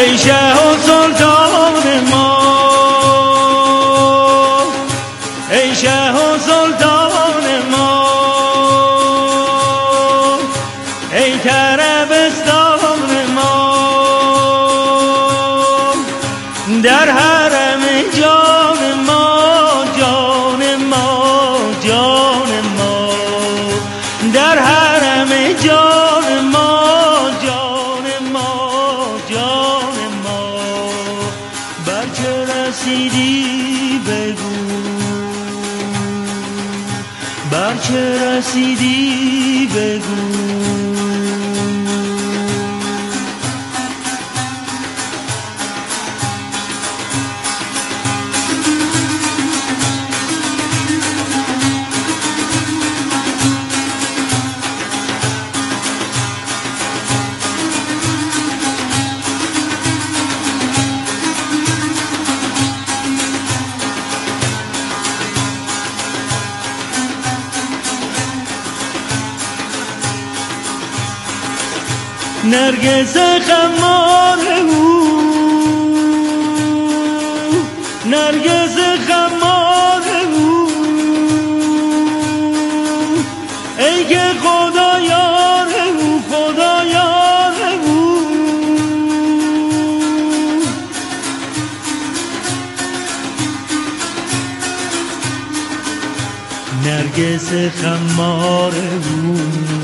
ای شه و سلطان ما، ای شه و سلطان ما، ای طربستان ما، در حرم جان ما، جان ما، جان ما، در حرم جان ما، جان ما، جان ما، بر چه رسیدی بگو، بر چه رسیدی بگو. نرگس خمار او، نرگس خمار او، ای که خدا یار او، خدا یار او، نرگس خمار او،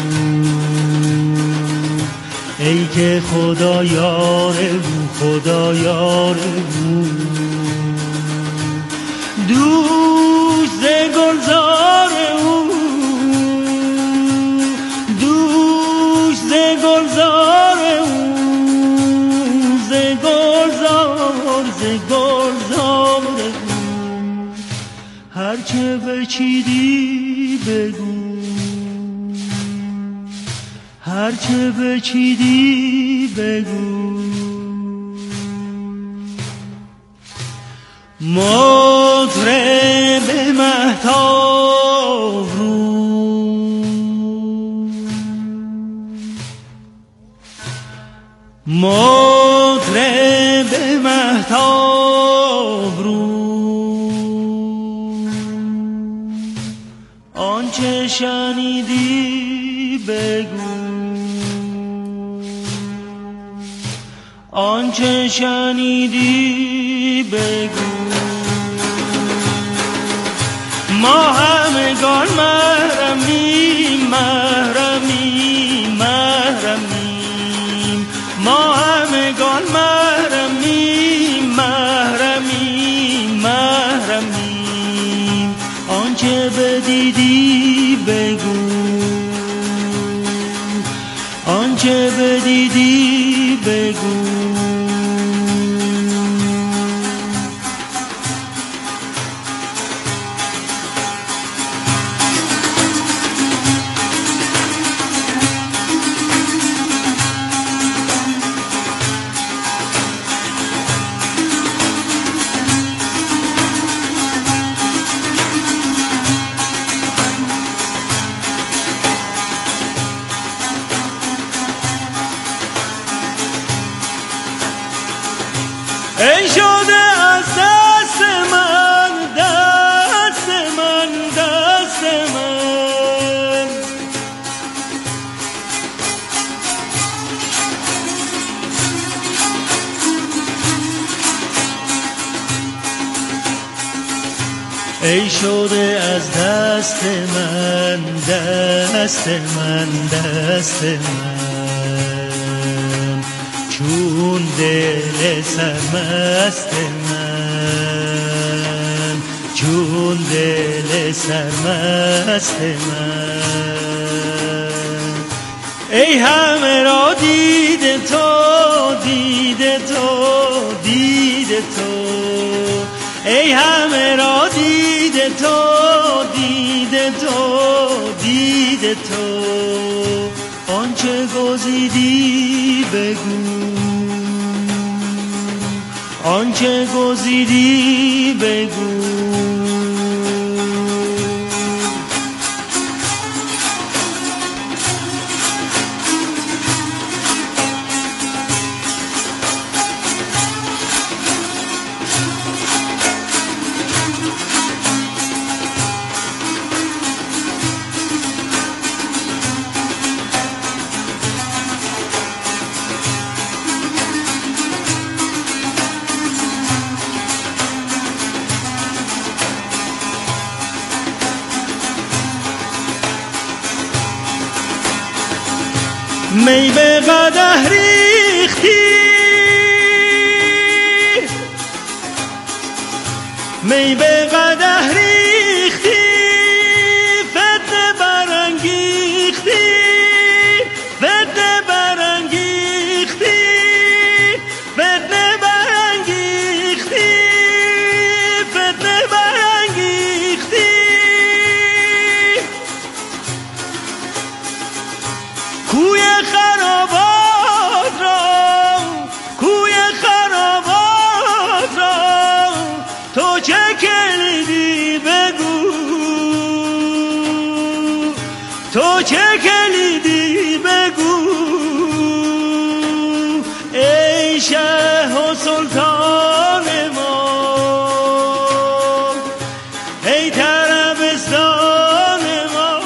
ای که خدا یار او، خدا یار او، دوش ز گلزار او، دوش ز گلزار او، ز گلزار، ز گلزار او، هرچه بچیدی بگو، هرچه بچیدی بگو. مطرب مهتاب رو، مطرب مهتاب رو، آنچه شنیدی بگو، آنچه شنیدی بگو. ما همگان محرمیم، محرمیم، محرمیم، ما همگان محرمیم، محرمیم، محرمیم، آنچه بدیدی بگو، آنچه بدیدی بگو. ای شده از دست من، دست من، دست من، ای شده از دست من، دست من، دست من، چون دل سرمست من، چون دل سرمست من، ای همه را دید تو، دید تو، دید تو، ای همه را دید تو، دید تو، دید تو، آنچه گزیدی بگو، آنچه گزیدی بگو. می به قدح ریختی می به قدح ریختی فتنه برانگیختی فتنه برانگیختی فتنه برانگیختی فتنه برانگیختی کوی خرابات را کوی خرابات را تو چه کلیدی بگو تو چه کلیدی بگو ای شه و سلطان ما ای طربستان ما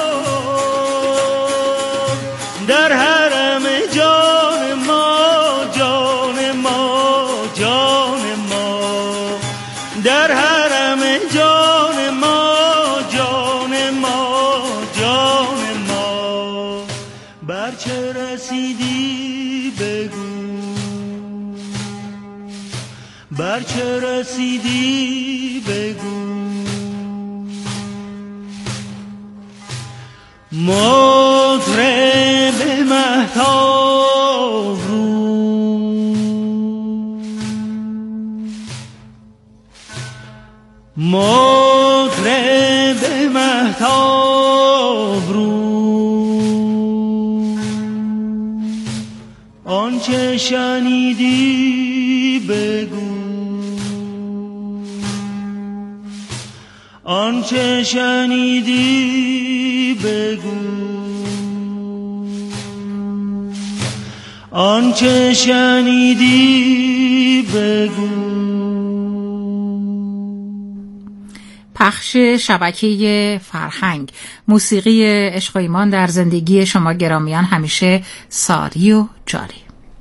در حرم جان ما جان ما جان ما در حرم جان ما جان ما جان ما بر چه رسیدی بگو بر چه رسیدی بگو مطرب مهتاب رو مطرب مهتاب رو آنچه شنیدی بگو آنچه شنیدی بگو آنچه شنیدی بگو. پخش شبکه فرهنگ، موسیقی عشق و ایمان در زندگی شما گرامیان همیشه ساری و جاری.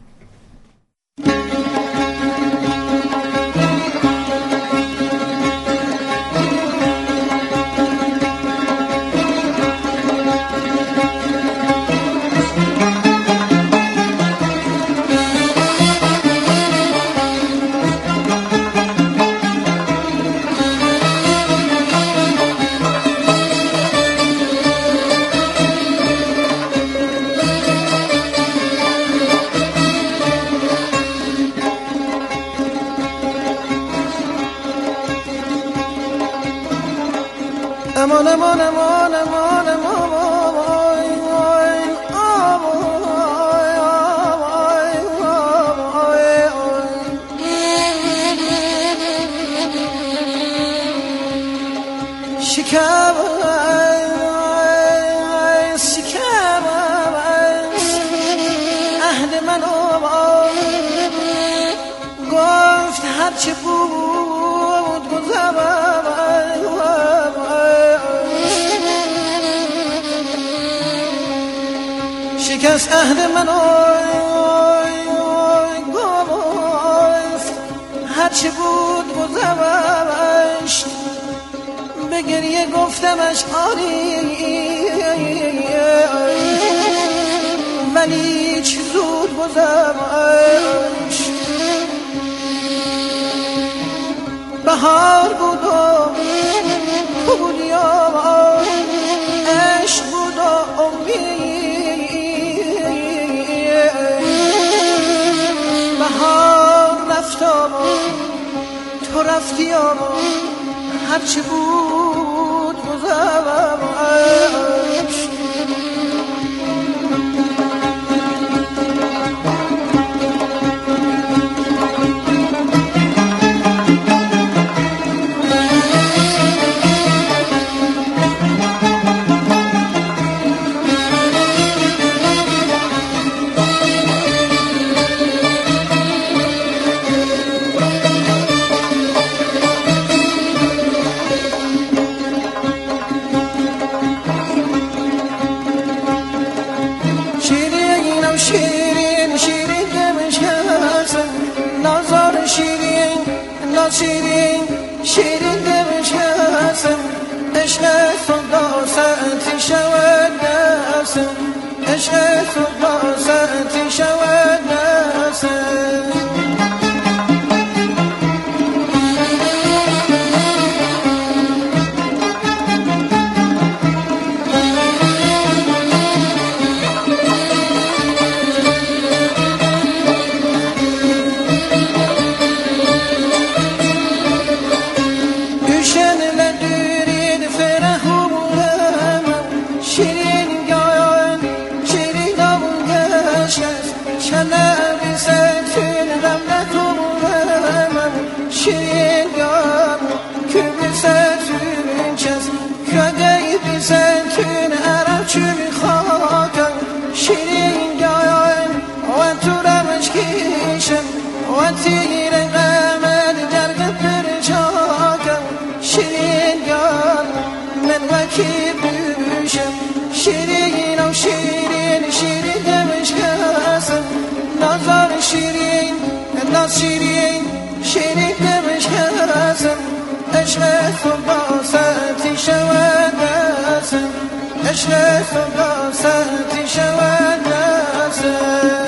امان امان امان امان امان شکم شکم عهد من گفت هرچه بود گذرم شکست عهد من گفت هرچه بود گذشت به گریه گفتمش آری ولی چه زود گذشت بهار بود و تو بودی عشق بود و امید بهار رفتم تو رفتی هرچی بود گذشت شیرین شیرین دمشقم عشق صدا ساعتی شود نفسم عشق تو باستیش و نسل شیرین شیرین دمش هستم عشق تو باستیش و نسل عشق تو باستیش و نسل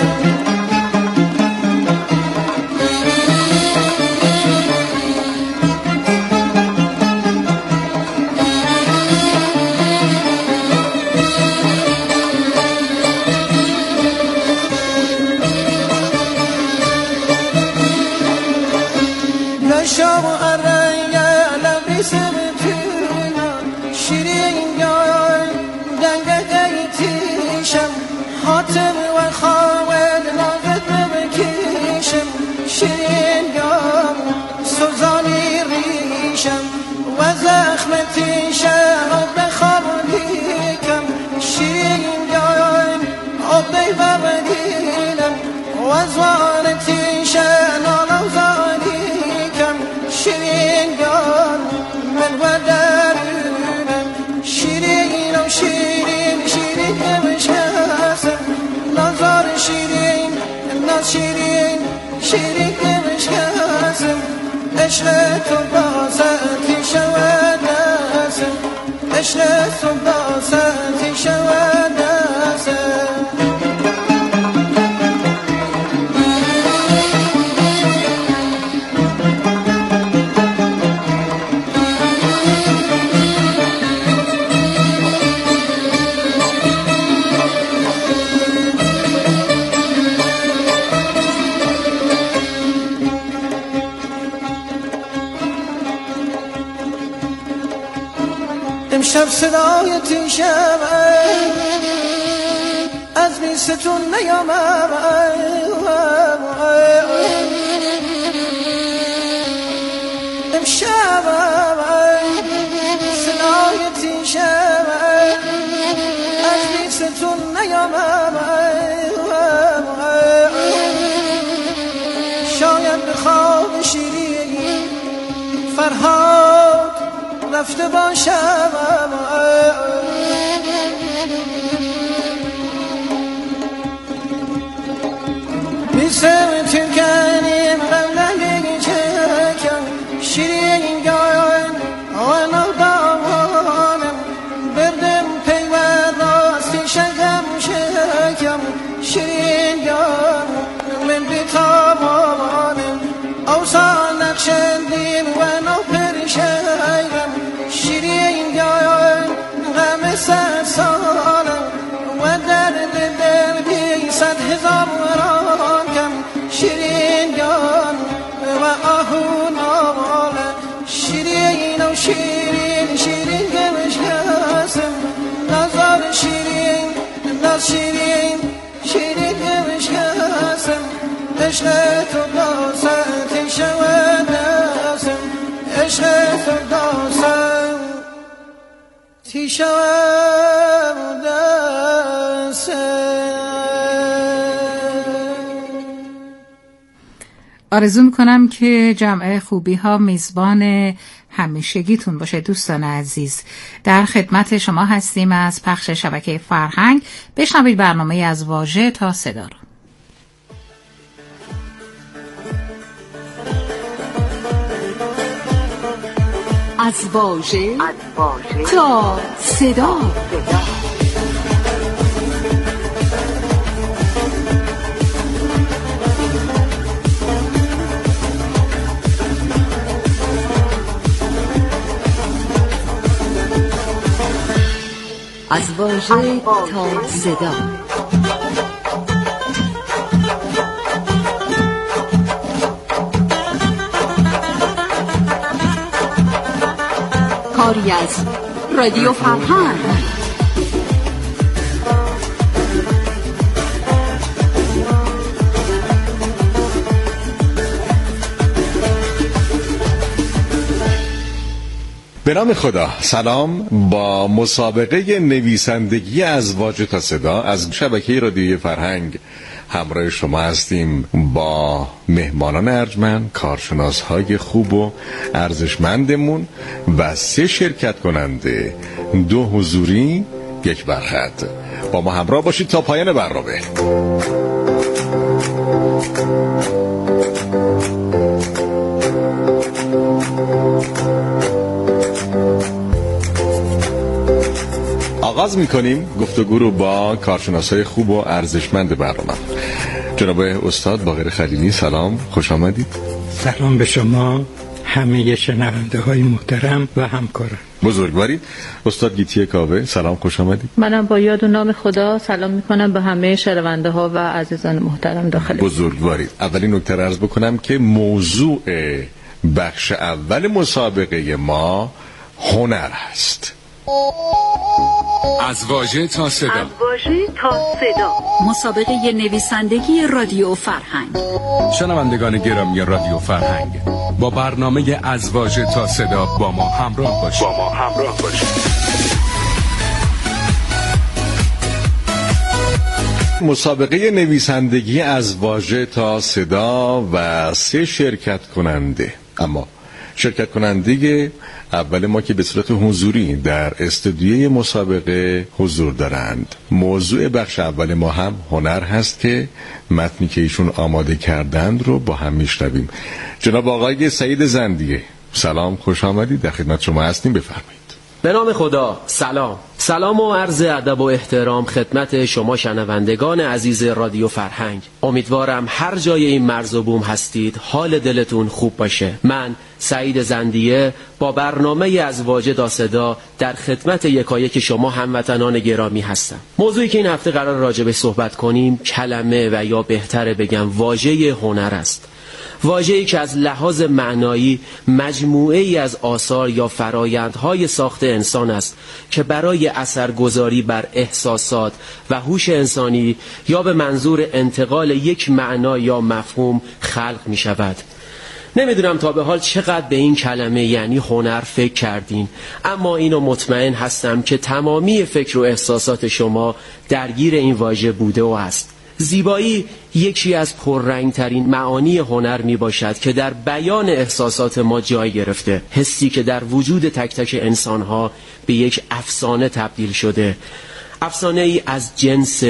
شیرین دمش هستم عشق تو باستیش و نسل عشق تو باستیش و نسل امشب صدای تیشم از نیستون نیامم امشب صدای تیشم از نیستون نیامم شاید به خواب شیرین فرهاد رفته باشم میسم ترکنیم قبله چکم شیرین گایم آنا دامانم بردم پیوند راستی شکم شکم شیرین گایم من بیتابانم اوسان نقشندیم و نوپرشم شیرین گایم غم سر سالم و درد دردی 100,000 رانکم شیرین گایم و آهون آوالم شیرین و شیرین شیرین گمش هستم نظر شیرین ناز شیرین شیرین گمش هستم عشق تو باستیش و نسل عشق تو باستیش و نسل. آرزو میکنم که جمع خوبی ها میزبان همیشگیتون باشه. دوستان عزیز، در خدمت شما هستیم از پخش شبکه فرهنگ. بشنوید برنامه از واژه تا صدا رو. از واژه تا صدا. واژه تا صدا. کاری از رادیو فرهنگ. به نام خدا. سلام. با مسابقه نویسندگی از واژه تا صدا از شبکه رادیوی فرهنگ همراه شما هستیم با مهمانان ارجمند، کارشناس‌های خوب و ارزشمندمون و 3 شرکت کننده، 2 حضوری، 1 برخط. با ما همراه باشید تا پایان برنامه. آغاز میکنیم گفتگو رو با کارشناسای خوب و ارزشمند برنامه. جناب استاد باقر خلیلی، سلام، خوش آمدید. سلام به شما همه شنونده های محترم و همکاران. بزرگوارید. استاد گیتی کاوه، سلام، خوش آمدید. منم با یاد و نام خدا سلام میکنم به همه شنونده ها و عزیزان محترم داخل. بزرگوارید. اولین نکته عرض بکنم که موضوع بخش اول مسابقه ما هنر هست. از واژه تا صدا. از واژه تا صدا. مسابقه نویسندگی رادیو فرهنگ. شنوندگان گرامی رادیو فرهنگ، با برنامه از واژه تا صدا با ما همراه باشید. مسابقه نویسندگی از واژه تا صدا و 3 شرکت کننده. اما شرکت کننده اول ما که به صورت حضوری در استودیوی مسابقه حضور دارند. موضوع بخش اول ما هم هنر هست که متنی که ایشون آماده کردند رو با هم میشنویم. جناب آقای سعید زندیه، سلام، خوش آمدید. در خدمت شما هستیم، بفرمایید. به نام خدا. سلام و عرض ادب و احترام خدمت شما شنوندگان عزیز رادیو فرهنگ. امیدوارم هر جای این مرز و بوم هستید حال دلتون خوب باشه. من سعید زندیه با برنامه از واژه تا صدا در خدمت یکایک شما هموطنان گرامی هستم. موضوعی که این هفته قرار راجع به صحبت کنیم کلمه و یا بهتره بگم واژه هنر است. واژه‌ای که از لحاظ معنایی مجموعه‌ای از آثار یا فرایندهای ساخت انسان است که برای اثرگذاری بر احساسات و هوش انسانی یا به منظور انتقال یک معنا یا مفهوم خلق می شود. نمیدونم تا به حال چقدر به این کلمه یعنی هنر فکر کردین، اما اینو مطمئن هستم که تمامی فکر و احساسات شما درگیر این واژه بوده و هست. زیبایی یکی از پررنگترین معانی هنر می باشد که در بیان احساسات ما جای گرفته، حسی که در وجود تک تک انسانها به یک افسانه تبدیل شده، افسانه ای از جنس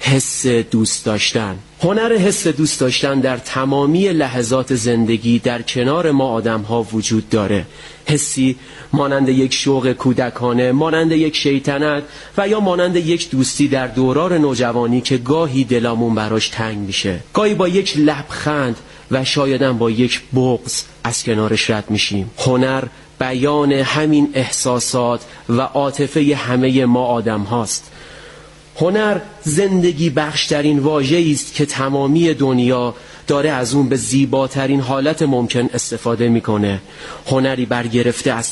حس دوست داشتن. هنر حس دوست داشتن در تمامی لحظات زندگی در کنار ما آدم ها وجود داره. حسی مانند یک شوق کودکانه، مانند یک شیطنت و یا مانند یک دوستی در دوران نوجوانی که گاهی دلمون براش تنگ میشه، گاهی با یک لبخند و شایدم با یک بغض از کنارش رد میشیم. هنر بیان همین احساسات و عاطفه همه ما آدم هاست. هنر زندگی بخشترین واژه‌ای است که تمامی دنیا داره از اون به زیباترین حالت ممکن استفاده میکنه. هنری برگرفته از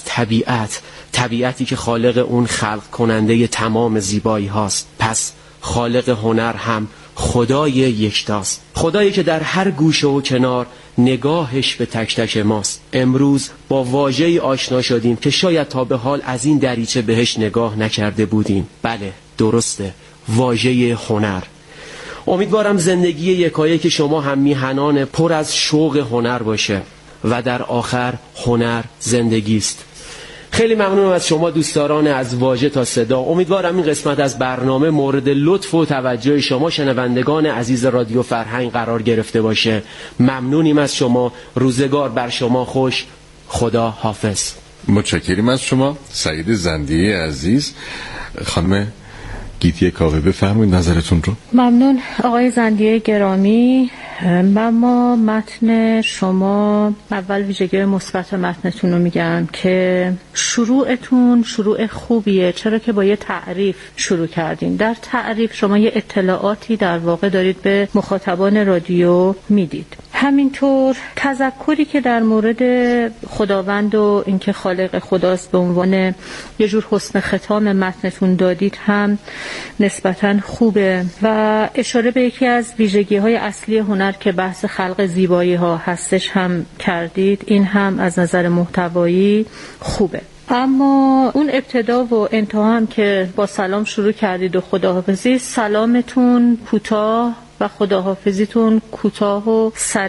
طبیعتی که خالق اون خلق کننده تمام زیبایی هاست. پس خالق هنر هم خدای یکتاست، خدایی که در هر گوشه و کنار نگاهش به تک تک ماست. امروز با واژه‌ای آشنا شدیم که شاید تا به حال از این دریچه بهش نگاه نکرده بودیم. بله، درسته، واژه هنر. امیدوارم زندگی یکایک شما هم میهنان پر از شوق هنر باشه و در آخر هنر زندگی است. خیلی ممنونم از شما دوستداران از واژه تا صدا. امیدوارم این قسمت از برنامه مورد لطف و توجه شما شنوندگان عزیز رادیو فرهنگ قرار گرفته باشه. ممنونیم از شما. روزگار بر شما خوش. خدا حافظ. متشکریم از شما سعید زندیه عزیز. خانم گیتی کاوه بفرمایید نظرتون رو. ممنون آقای زندیه گرامی. ما متن شما اول ویژگی مثبت متنتون رو میگم که شروعتون شروع خوبیه، چرا که با یه تعریف شروع کردین. در تعریف شما یه اطلاعاتی در واقع دارید به مخاطبان رادیو میدید. همینطور تذکری که در مورد خداوند و اینکه خالق خداست به عنوان یه جور حسن ختام متنتون دادید هم نسبتاً خوبه و اشاره به یکی از ویژگی‌های اصلی هنر که بحث خلق زیبایی‌ها هستش هم کردید. این هم از نظر محتوایی خوبه. اما اون ابتدا و انتها هم که با سلام شروع کردید و خداحافظی، سلامتون کوتاه و خداحافظیتون کوتاه و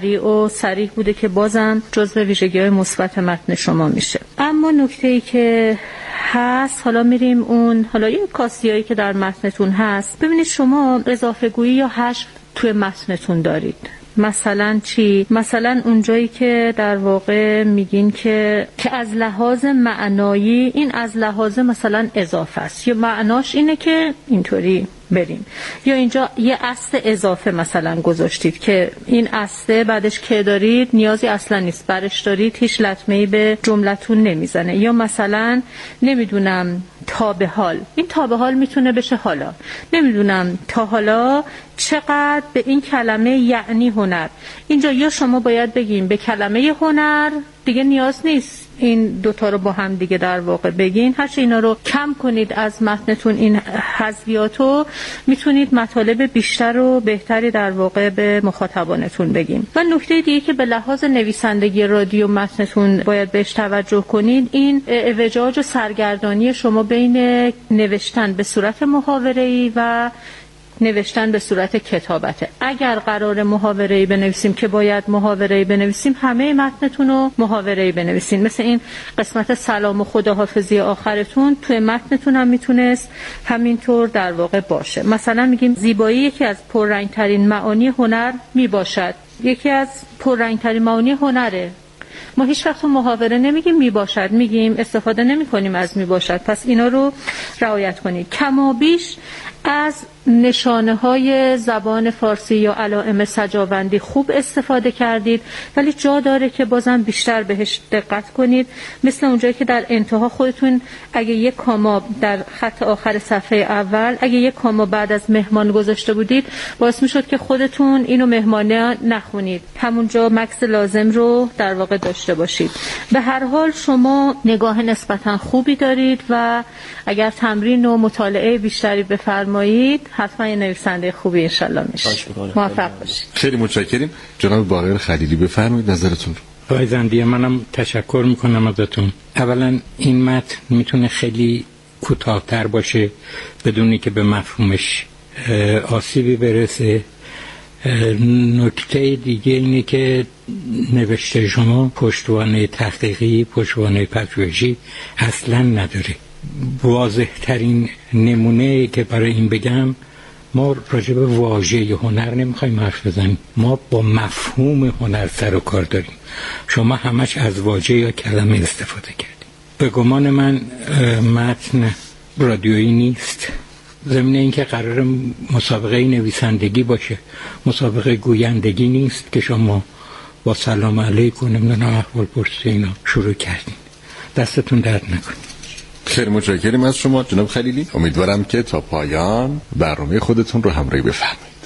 صریح بوده که بازم جزو ویژگی‌های مثبت متن شما میشه. اما نکته‌ای که هست، حالا میریم اون یه کاستیایی که در متنتون هست. ببینید شما اضافه گویی یا حذف توی متنتون دارید. مثلا چی؟ مثلا اونجایی که در واقع میگین که از لحاظ معنایی، این از لحاظ مثلا اضافه است یا معناش اینه که اینطوری بریم، یا اینجا یه اصل اضافه مثلا گذاشتید که این اصله بعدش که دارید نیازی اصلا نیست برش دارید، هیچ لطمه‌ای به جملتون نمیزنه. یا مثلا نمیدونم تا به حال، این تا به حال میتونه بشه حالا، نمیدونم تا حالا چقدر به این کلمه یعنی هنر. اینجا یا شما باید بگیم به کلمه هنر، دیگه نیاز نیست این دوتا رو با هم دیگه در واقع بگین. هرچه اینا رو کم کنید از متنتون، این حذفیاتو، میتونید مطالب بیشتر و بهتری در واقع به مخاطبانتون بگین. و نکته دیگه که به لحاظ نویسندگی رادیو متنتون باید بهش توجه کنید، این اعوجاج و سرگردانی شما بین نوشتن به صورت محاوره‌ای و نوشتن به صورت کتابته. اگر قرار محاوره‌ای بنویسیم که باید محاوره‌ای بنویسیم، همه متنتون رو محاوره‌ای بنویسین. مثل این قسمت سلام و خداحافظی آخرتون توی متنتون هم میتونست همینطور در واقع باشه. مثلا میگیم زیبایی یکی از پررنگ‌ترین معانی هنر میباشد. یکی از پررنگ‌ترین معانی هنره. ما هیچ وقت محاوره نمیگیم میباشد، میگیم استفاده نمی‌کنیم از میباشد. پس اینا رو رعایت کنید. کمابیش از نشانه‌های زبان فارسی یا علائم سجاوندی خوب استفاده کردید، ولی جا داره که بازم بیشتر بهش دقت کنید. مثل اونجایی که در انتها خودتون اگه یک کاما در خط آخر صفحه اول، اگه یک کاما بعد از مهمان گذاشته بودید، باعث میشد که خودتون اینو مهمانه نخونید، همونجا مکث لازم رو در واقع داشته باشید. به هر حال شما نگاه نسبتا خوبی دارید و اگر تمرین و مطالعه بیشتری بفرمایید حتما یه نویسنده خوبی انشالله میشه. موفق باشید. خیلی متشکریم. جناب باقر خلیلی بفرمایید نظرتون رو. آقای زندیه منم تشکر میکنم ازتون. اولا این متن میتونه خیلی کوتاه‌تر باشه بدونی که به مفهومش آسیبی برسه. نکته دیگه اینه که نوشته شما پشتوانه تحقیقی، پشتوانه پژوهشی اصلا نداره. واضح ترین نمونه که برای این بگم، ما راجع به واژه هنر نمیخوایم حرف بزنیم، ما با مفهوم هنر سر و کار داریم. شما همش از واژه یا کلمه استفاده کردید. به گمان من متن رادیویی نیست. ضمن اینکه قرار مسابقه نویسندگی باشه، مسابقه گویندگی نیست که شما با سلام علیکم نمیدونم احوال پرسی اینا شروع کردین. دستتون درد نکنه. خیلی متشکریم از شما جناب خلیلی. امیدوارم که تا پایان برنامه خودتون رو همراهی بفرمایید.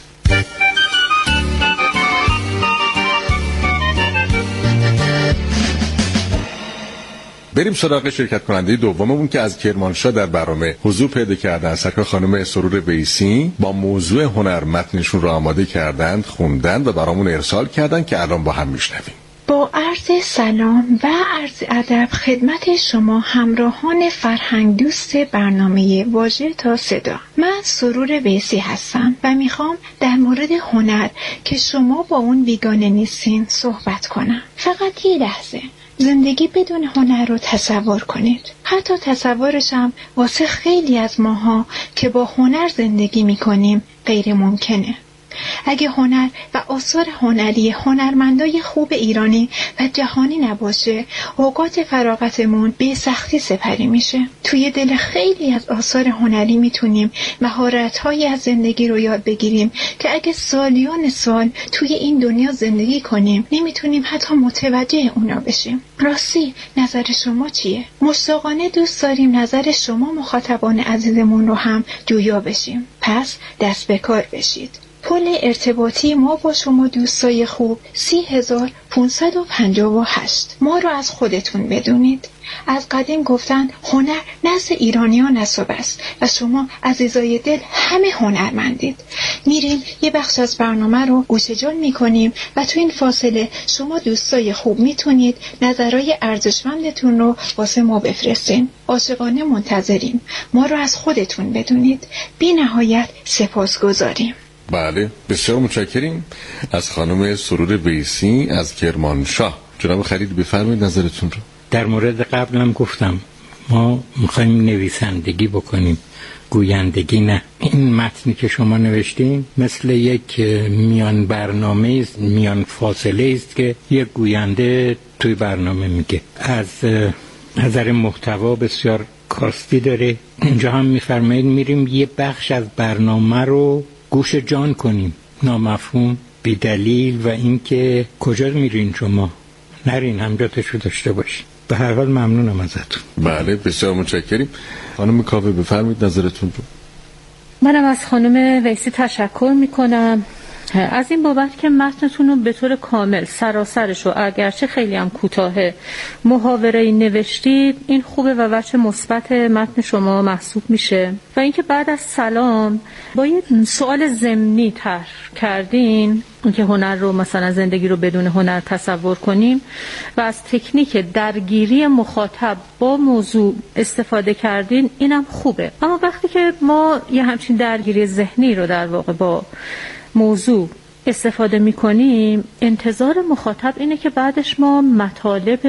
بریم سراغ شرکت کننده دوممون که از کرمانشاه در برنامه حضور پیدا کردن. سرکار خانم سرور ویسی با موضوع هنر متنشون رو آماده کردند، خوندن و برامون ارسال کردن که الان با هم میشنویم. با عرض سلام و عرض ادب خدمت شما همراهان فرهنگ دوست برنامه واژه تا صدا. من سرور ویسی هستم و میخوام در مورد هنر که شما با اون بیگانه نیستین صحبت کنم. فقط یه لحظه زندگی بدون هنر رو تصور کنید. حتی تصورشم واسه خیلی از ماها که با هنر زندگی میکنیم غیر ممکنه. اگه هنر و آثار هنری هنرمندای خوب ایرانی و جهانی نباشه، اوقات فراغتمون به سختی سپری میشه. توی دل خیلی از آثار هنری میتونیم مهارت‌هایی از زندگی رو یاد بگیریم که اگه سالیان سال توی این دنیا زندگی کنیم نمیتونیم حتی متوجه اونا بشیم. راستی نظر شما چیه؟ مشتاقانه دوست داریم نظر شما مخاطبان عزیزمون رو هم جویا بشیم. پس دست به کار بشید. پل ارتباطی ما با شما دوستای خوب 30558. ما رو از خودتون بدونید. از قدیم گفتن هنر نزد ایرانیان نسب است و شما عزیزای دل همه هنرمندید. میریم یه بخش از برنامه رو گوشه جان میکنیم و تو این فاصله شما دوستای خوب میتونید نظرهای ارزشمندتون رو واسه ما بفرستین. عاشقانه منتظریم. ما رو از خودتون بدونید. بی نهایت سپاسگزاریم. بله، بسیار متشکریم. از خانم سرور ویسی از کرمانشاه. جناب خلیل بفرمایید نظرتون رو. در مورد قبلم گفتم ما میخوایم نویسندگی بکنیم، گویندگی نه. این متنی که شما نوشتین مثل یک میان برنامه است، میان فاصله است که یک گوینده توی برنامه میگه. از نظر محتوا بسیار کاستی داره. اینجا هم میفرمایید میریم یه بخش از برنامه رو گوش جان کنیم. نامفهوم، بی دلیل و اینکه کجا میرین شما؟ نرین، همجاتشو داشته باشین. به هر حال ممنونم ازتون. بله، بسیار متشکریم. خانم کاوه بفرمایید نظرتون رو. منم از خانم ویسی تشکر میکنم از این بابت که متنتون رو به طور کامل سراسرش رو اگرچه خیلی هم کوتاهه محاوره‌ای نوشتید. این خوبه و وجه مثبت متن شما محسوب میشه. و اینکه بعد از سلام با یه سوال ضمنی طرح کردین که هنر رو مثلا زندگی رو بدون هنر تصور کنیم و از تکنیک درگیری مخاطب با موضوع استفاده کردین، اینم خوبه. اما وقتی که ما یه همچین درگیری ذهنی رو در واقع با موضوع استفاده می‌کنیم، انتظار مخاطب اینه که بعدش ما مطالب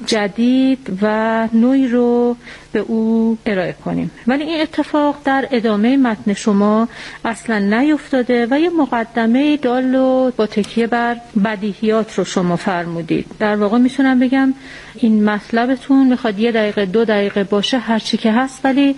جدید و نوعی رو به او ارائه کنیم. ولی این اتفاق در ادامه متن شما اصلا نیفتاده و یه مقدمه دال و با تکیه بر بدیهیات رو شما فرمودید. در واقع میتونم بگم این مطلبتون میخواد 1 دقیقه 2 دقیقه باشه، هر چی که هست، ولی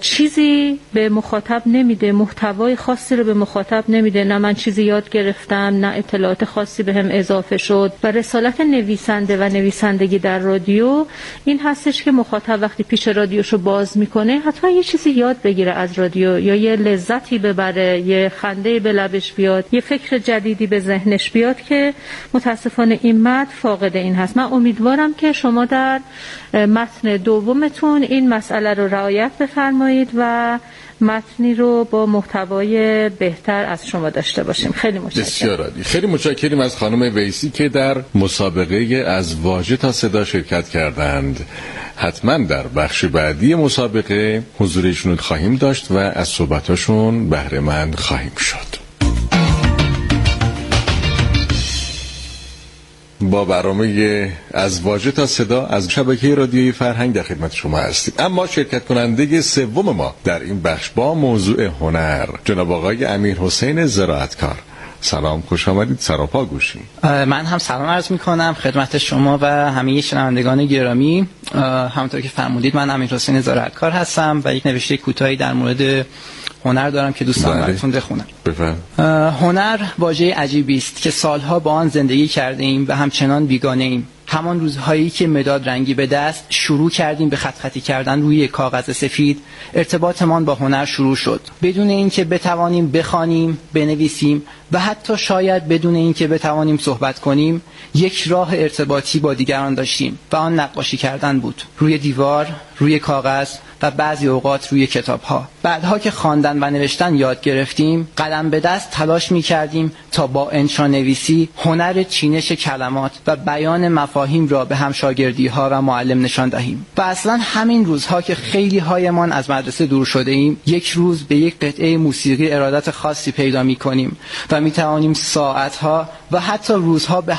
چیزی به مخاطب نمیده، محتوای خاصی رو به مخاطب نمیده. نه من چیزی یاد گرفتم، نه اطلاعات خاصی بهم اضافه شد. و رسالت نویسنده و نویسندگی در رادیو این هستش که مخاطب وقتی پیش رادیوشو باز میکنه حتما یه چیزی یاد بگیره از رادیو، یا یه لذتی ببره، یه خنده به لبش بیاد، یه فکر جدیدی به ذهنش بیاد که متاسفانه این متن فاقد این هست. من امیدوارم که شما در متن دومتون این مسئله رو رعایت بفرمایید و متنی رو با محتوای بهتر از شما داشته باشیم. خیلی متشکرم. بسیار عالی. خیلی متشکریم از خانم ویسی که در مسابقه از واژه تا صدا شرکت کردند. حتما در بخش بعدی مسابقه حضورشون خواهیم داشت و از صحبتاشون بهره مند خواهیم شد. با برنامه از واژه تا صدا از شبکه رادیوی فرهنگ در خدمت شما هستیم. اما شرکت کننده سوم ما در این بخش با موضوع هنر جناب آقای امیرحسین زراعتکار. سلام، خوش آمدید. سراپا گوشیم. من هم سلام عرض میکنم خدمت شما و همه شنوندگان گرامی. همونطور که فرمودید من امیرحسین زراعتکار هستم و یک نوشته کوتاهی در مورد هنر دارم که دوستان براتون بخونم. هنر واژه عجیبی است که سالها با آن زندگی کرده ایم و همچنان بیگانه ایم. همان روزهایی که مداد رنگی به دست شروع کردیم به خط خطی کردن روی کاغذ سفید، ارتباطمان با هنر شروع شد. بدون اینکه بتوانیم بخوانیم، بنویسیم و حتی شاید بدون اینکه بتوانیم صحبت کنیم، یک راه ارتباطی با دیگران داشتیم و آن نقاشی کردن بود. روی دیوار، روی کاغذ و بعضی اوقات روی کتاب‌ها. بعدها که خواندن و نوشتن یاد گرفتیم، قلم به دست تلاش می‌کردیم تا با انشانویسی هنر چینش کلمات و بیان مفاهیم را به همشاگردی‌ها و معلم نشان دهیم. و اصلا همین روزها که خیلی هایمان از مدرسه دور شده ایم، یک روز به یک قطعه موسیقی ارادت خاصی پیدا می‌کنیم و می‌توانیم ساعت‌ها و حتی روزها به